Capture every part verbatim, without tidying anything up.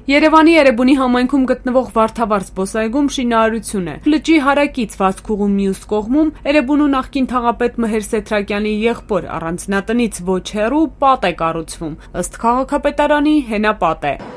Երևանի Էրեբունի համայնքում գտնվող Վարդավառ զբոսայգում շինարարություն է։ Լճի հարակից Վազքուղու մյուս կողմում Էրեբունու նախկին թաղապետ Մհեր Սեթրակյանի եղբոր առանձնատնից ոչ հեռու պատ է կառուցվում, ըստ քաղաքապետարանի հենապատ է։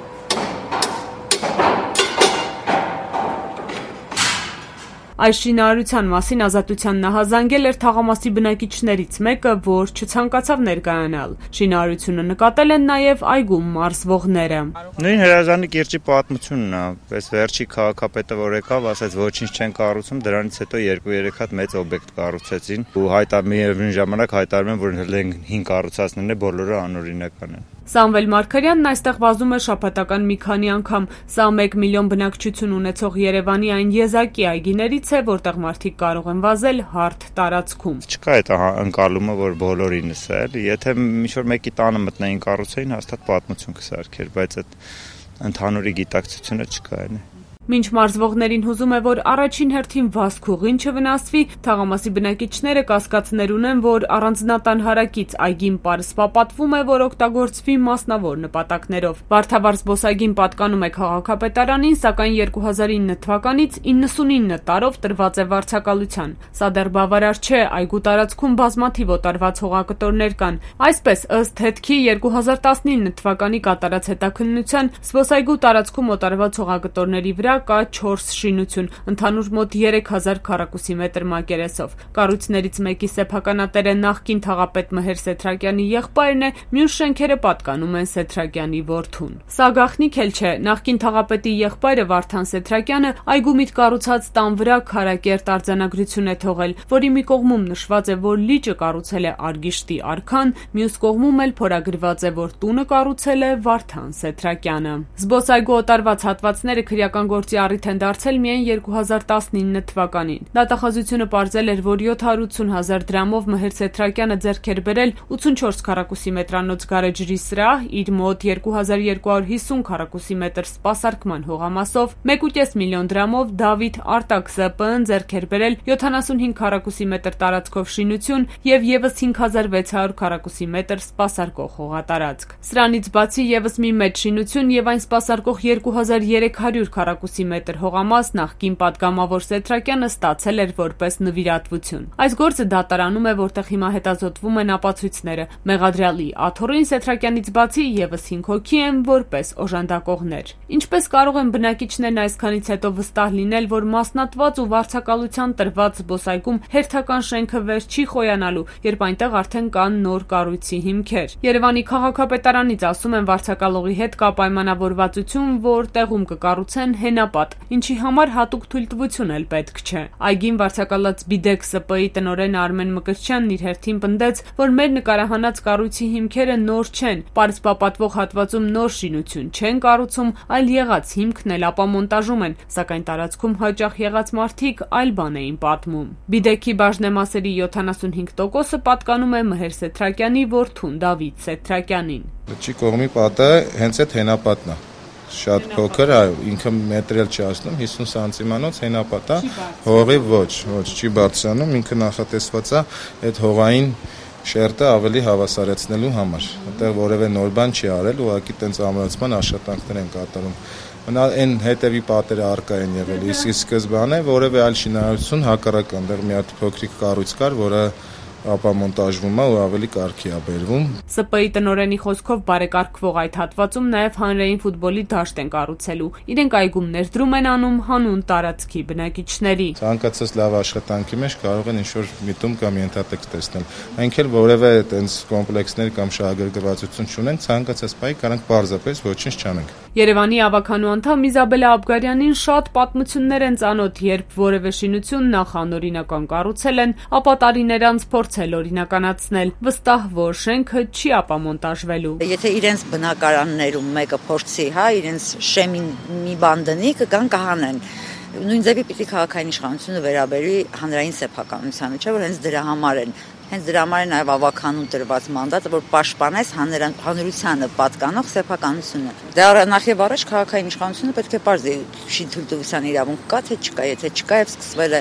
Այս շինարարության մասին Ազատության նախազանգել էր թաղամասի բնակիչներից մեկը, որ չցանկացավ ներկայանալ։ Շինարարությունը նկատել են նաև այգում մարզվողները։ Նույն հրաժարանի կիրճի պատմությունն է, պես վերջի քաղաքապետը որ եկավ, ասաց ոչինչ չեն կառուցում, դրանից հետո երկու-երեք հատ մեծ օբյեկտ կառուցեցին։ Ու հայտա միևնույն ժամանակ հայտարարում են, որ հենց հին կառուցածներն է, բոլորը անօրինական են։ Սամվել Մարգարյանն այստեղ վազում է շաբաթական մի քանի անգամ։ Սա մեկ միլիոն բնակչություն ունեցող Երևանի այն եզակի այգիներից է, որտեղ մարդիկ կարող են վազել հարթ տարածքում։ Չկա այդ ընկալումը, որ բոլորինս է, եթե ինչ-որ մեկի տանը մտնեին կառուցեին, հաստատ պատմություն կսարքեր, բայց այդ ընդհանուրի գիտակցությունը չկա այն է։ Մինչ մարզվողներին հուզում է, որ առաջին հերթին Վազքուղին չվնասվի, թաղամասի բնակիչները կասկածներ ունեն, որ առանձնատան հարակից այգին պարսպապատվում է, որ օգտագործվի մասնավոր նպատակներով։ Վարդավառ զբոսայգին պատկանում է քաղաքապետարանին, սակայն երկու հազար ինը թվականից իննսունինը տարով տրված է վարձակալության։ Սա դեռ բավարար չէ, այգու տարածքում բազմաթիվ օտարված հողակտորներ կան։ Այսպես, ըստ հետքի երկու հազար տասնինը թվականի կատարած հետաքննության, զբոսայգու տարածքում օտարված հողակտորների վրա կա չորս շինություն, ընդհանուր մոտ երեք հազար քառակուսի մետր մակերեսով։ Կառույցներից մեկի սեփականատերը նախկին թաղապետ Մհեր Սեթրակյանի եղբայրն է, մյուս շենքերը պատկանում են Սեթրակյանի որդուն։ Սա գաղտնիք էլ չէ, նախկին թաղապետի եղբայրը Վարդան Սեթրակյանը այգու միտ կառուցած տան վրա քարակերտ արձանագրություն է թողել, որի մի կողմում նշված է, որ լիճը կառուցել է Արգիշտի արքան, մյուս կողմում էլ փորագրված է, որ տունը կառուցել է Վարդան Սեթրակյանը։ Զբոսայգու օտարված հատվածները քրեական գործի առիթ են դարձել միայն երկու հազար տասնինը թվականին։ Դատախազությունը պարզել էր, որ յոթ հարյուր ութ հազար դրամով Մհեր Սեթրակյանը ձեռք էր բերել ութսունչորս քառակուսի մետրանոց գարեջրի սրահ, իր մոտ երկու հազար երկու հարյուր հիսուն քառակուսի մետր սպասարկման հողամասով, մեկ ու կես միլիոն դրամով Դավիթ Արտակ Զը Պը Ն ձեռք էր բերել յոթանասունհինգ քառակուսի մետր տարածքով շինություն եւ եւս հինգ հազար վեց հարյուր քառակուսի մետր սպասարկող հողատարածք։ Սրանից բացի եւս մի մեծ շինություն եւ այն սպասարկող երկու հազար երեք հարյուր քառակուսի մետր հողամաս նախկին պատգամավոր Սեթրակյանը ստացել էր որպես նվիրատվություն։ Այս գործը դատարանում է, որտեղ հիմա հետազոտվում են ապացույցները։ Մեղադրյալի աթոռին Սեթրակյանից բացի եւս հինգ հոգի են որպես օժանդակողներ։ Ինչպես կարող են բնակիչներն այսքանից հետո վստահ լինել, որ մասնատված ու վարձակալության տրված զբոսայգում հերթական շենքը վեր չի խոյանալու, երբ այնտեղ արդեն կան նոր կառույցի հիմքեր։ Երևանի քաղաքապետարանից ասում են վարձակալողի հետ կա պայմանավորվածություն, որ տեղում կկառուցեն հենապատ, ինչի համար հատուկ թույլտվություն էլ պետք չէ։ Այգին վարձակալած Բիդեկ Ս Պ-ի տնօրեն Արմեն Մկրտչյանն իր հերթին պնդեց, որ մեր նկարահանած կառույցի հիմքերը նոր չեն, պարսպապատվող հատվածում նոր շինություն չեն կառուցում, այլ եղած հիմքն էլ ապամոնտաժում են, սակայն տարածքում հաճախ եղած մարդիկ այլ բան էին պատմում։ Բիդեքի բաժնեմասերի յոթանասունհինգ տոկոսը պատկանում է Մհեր Սեթրակյանի որդուն Դավիթ Սեթրակյանին։ Լճի կողմի պատը հենց այդ հենապատն է։ Շատ փոքր, ինքը մետրել չի ասնում, հիսուն սանտիմանոց հենապատ է, հողի ոչ, ոչ չի բարձրանում, ինքը նախատեսված է այդ հողային շերտը ավելի հավասարեցնելու համար։ Այդտեղ որևէ նոր բան չի արել, ուղղակի տենց ամրացման աշխատանքներ են կատարում։ Մնա այն հետևի պատերը արկա են եղել, իսկ սկզբանե որևէ այլ շինարարություն հակառակ այնտեղ մի հատ փոքրիկ կառույց կար, որը ապամոնտաժվում է ու ավելի կարգի է բերվում։ Ս Պ-ի տնօրենի խոսքով բարեկարգվող այդ հատվածում նաև հանրային ֆուտբոլի դաշտ են կառուցելու։ Իրենք այգում ներդրում են անում հանուն տարածքի բնակիչների։ Ցանկացած լավ աշխատանքի մեջ կարող են ինչ-որ միտում կամ ենթատեքստ տեսնել։ Մենք էլ որևէ այդպես կոմպլեքսներ կամ շահագրգռվածություն չունենք, ցանկացած պահի կարող պարզապես ոչինչ չանենք։ Երևանի ավականու անդամ Իզաբելա Աբգարյանին շատ պատմություններ են ծանոթ, երբ որևէ շինություն նախ անօրինական կառուցել են, ապա տարիներ անց փորձել օրինականացնել, վստահ որ շենքը չի ապամոնտաժվելու։ Եթե իրենց բնակարաններում մեկը փորձի, հա, իրենց շեմին մի բան դնի, կգան կհանեն։ Նույն ձևի պիտի քաղաքային իշխանությունը վերաբերի հանրային սեփականությանը, չէ՞ որ հենց դրա համար են Հենց դրա համար է նաև ավականուն տրված մանդատը, որ պաշտպանես հանրությանը պատկանող սեփականությունը։ Դա նախ եւ առաջ քաղաքային իշխանությունը պետք է պարզի շինթույլտվության իրավունք կա թե չկա, եթե չկա եւ սկսվել է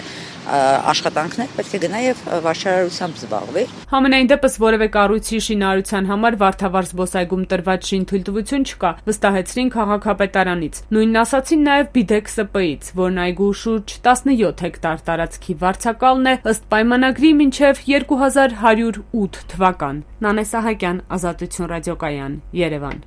աշխատանքներ պետք է գնա եւ վարչարարությամբ զբաղվի։ Համենայն դեպս որևէ կառույցի շինարարության համար Վարդավառ զբոսայգում տրված շինթույլտվություն չկա, վստահեցրին քաղաքապետարանից։ Նույնն ասացին նաեւ Բիդեկ Ս Պ Ից, որն այգու շուրջ տասնյոթ հեկտար տարածքի վարձակալն է ըստ պայմանագրի մինչեւ երկու հազար հարյուր ութ թվական։ Նանե Սահակյան, Ազատություն ռադիոկայան, Երևան։